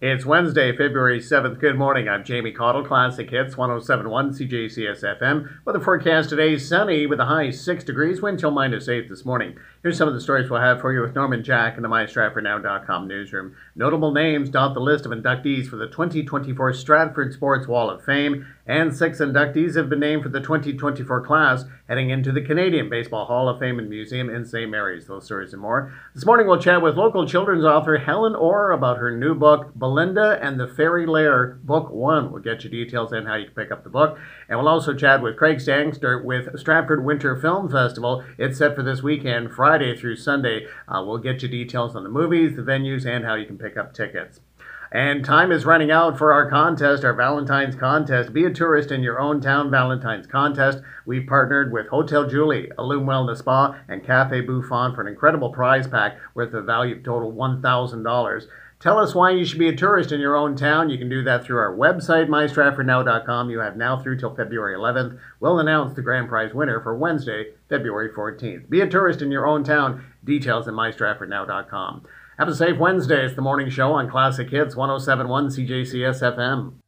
It's Wednesday, February 7th. Good morning. I'm Jamie Cottle, Classic Hits 1071 CJCS FM. Weather forecast today sunny with a high 6 degrees, wind chill -8 this morning. Here's some of the stories we'll have for you with Norman Jack in the MyStratfordNow.com newsroom. Notable names dot the list of inductees for the 2024 Stratford Sports Wall of Fame, and 6 inductees have been named for the 2024 class heading into the Canadian Baseball Hall of Fame and Museum in St. Mary's. Those stories and more. This morning we'll chat with local children's author Helen Orr about her new book, Belinda and the Fairy Lair, Book 1. We'll get you details on how you can pick up the book. And we'll also chat with Craig Stangster with Stratford Winter Film Festival. It's set for this weekend, Friday through Sunday. We'll get you details on the movies, the venues, and how you can pick up tickets. And time is running out for our contest, our Valentine's contest. Be a tourist in your own town Valentine's contest. We've partnered with Hotel Julie, Illume Wellness Spa, and Cafe Bouffon for an incredible prize pack worth a value of total $1,000. Tell us why you should be a tourist in your own town. You can do that through our website, mystratfordnow.com. You have now through till February 11th. We'll announce the grand prize winner for Wednesday, February 14th. Be a tourist in your own town. Details at mystratfordnow.com. Have a safe Wednesday. It's the morning show on Classic Hits 1071 CJCS FM.